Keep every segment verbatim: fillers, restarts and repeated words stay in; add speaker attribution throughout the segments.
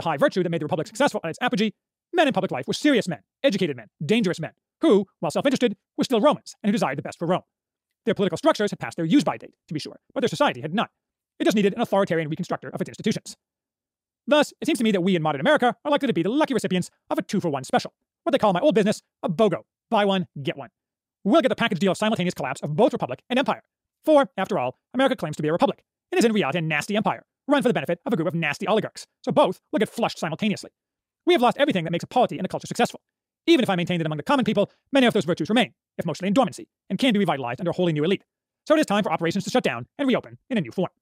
Speaker 1: high virtue that made the Republic successful at its apogee, men in public life were serious men, educated men, dangerous men, who, while self-interested, were still Romans and who desired the best for Rome. Their political structures had passed their use-by date, to be sure, but their society had not. It just needed an authoritarian reconstructor of its institutions. Thus, it seems to me that we in modern America are likely to be the lucky recipients of a two-for-one special, what they call in my old business a BOGO, buy one, get one. We'll get the package deal of simultaneous collapse of both republic and empire. For, after all, America claims to be a republic, and is in reality a nasty empire, run for the benefit of a group of nasty oligarchs, so both will get flushed simultaneously. We have lost everything that makes a polity and a culture successful. Even if I maintain that among the common people, many of those virtues remain, if mostly in dormancy, and can be revitalized under a wholly new elite. So it is time for operations to shut down and reopen in a new form.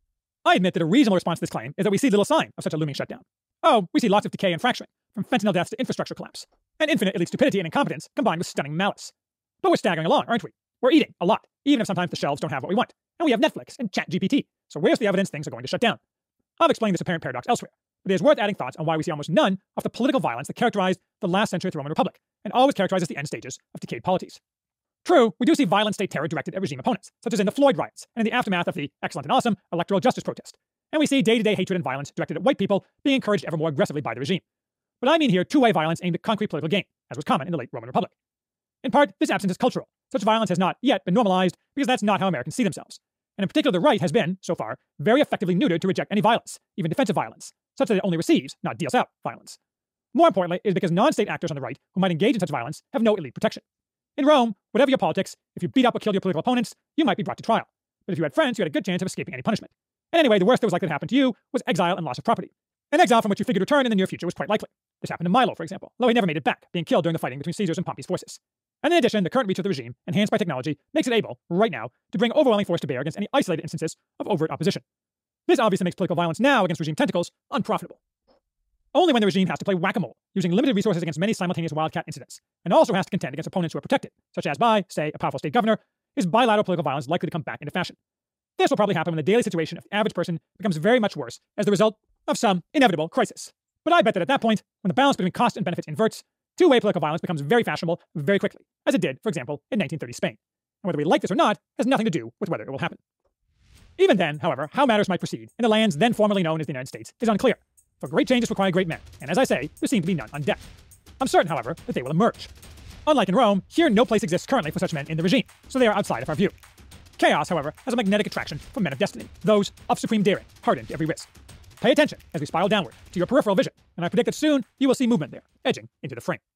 Speaker 1: I admit that a reasonable response to this claim is that we see little sign of such a looming shutdown. Oh, we see lots of decay and fracturing, from fentanyl deaths to infrastructure collapse, and infinite elite stupidity and incompetence combined with stunning malice. But we're staggering along, aren't we? We're eating a lot, even if sometimes the shelves don't have what we want. And we have Netflix and ChatGPT, so where's the evidence things are going to shut down? I've explained this apparent paradox elsewhere, but it is worth adding thoughts on why we see almost none of the political violence that characterized the last century of the Roman Republic, and always characterizes the end stages of decayed polities. True, we do see violent state terror directed at regime opponents, such as in the Floyd riots and in the aftermath of the excellent and awesome electoral justice protest. And we see day-to-day hatred and violence directed at white people being encouraged ever more aggressively by the regime. But I mean here two-way violence aimed at concrete political gain, as was common in the late Roman Republic. In part, this absence is cultural. Such violence has not yet been normalized because that's not how Americans see themselves. And in particular, the right has been, so far, very effectively neutered to reject any violence, even defensive violence, such that it only receives, not deals out, violence. More importantly, it is because non-state actors on the right who might engage in such violence have no elite protection. In Rome, whatever your politics, if you beat up or killed your political opponents, you might be brought to trial. But if you had friends, you had a good chance of escaping any punishment. And anyway, the worst that was likely to happen to you was exile and loss of property. An exile from which you figured return in the near future was quite likely. This happened to Milo, for example, though he never made it back, being killed during the fighting between Caesar's and Pompey's forces. And in addition, the current reach of the regime, enhanced by technology, makes it able, right now, to bring overwhelming force to bear against any isolated instances of overt opposition. This obviously makes political violence now against regime tentacles unprofitable. Only when the regime has to play whack-a-mole, using limited resources against many simultaneous wildcat incidents, and also has to contend against opponents who are protected, such as by, say, a powerful state governor, is bilateral political violence likely to come back into fashion. This will probably happen when the daily situation of the average person becomes very much worse as the result of some inevitable crisis. But I bet that at that point, when the balance between cost and benefits inverts, two-way political violence becomes very fashionable very quickly, as it did, for example, in nineteen thirty Spain. And whether we like this or not has nothing to do with whether it will happen. Even then, however, how matters might proceed in the lands then formerly known as the United States is unclear. For great changes require great men, and as I say, there seem to be none on deck. I'm certain, however, that they will emerge. Unlike in Rome, here no place exists currently for such men in the regime, so they are outside of our view. Chaos, however, has a magnetic attraction for men of destiny, those of supreme daring, hardened to every risk. Pay attention as we spiral downward to your peripheral vision, and I predict that soon you will see movement there, edging into the frame.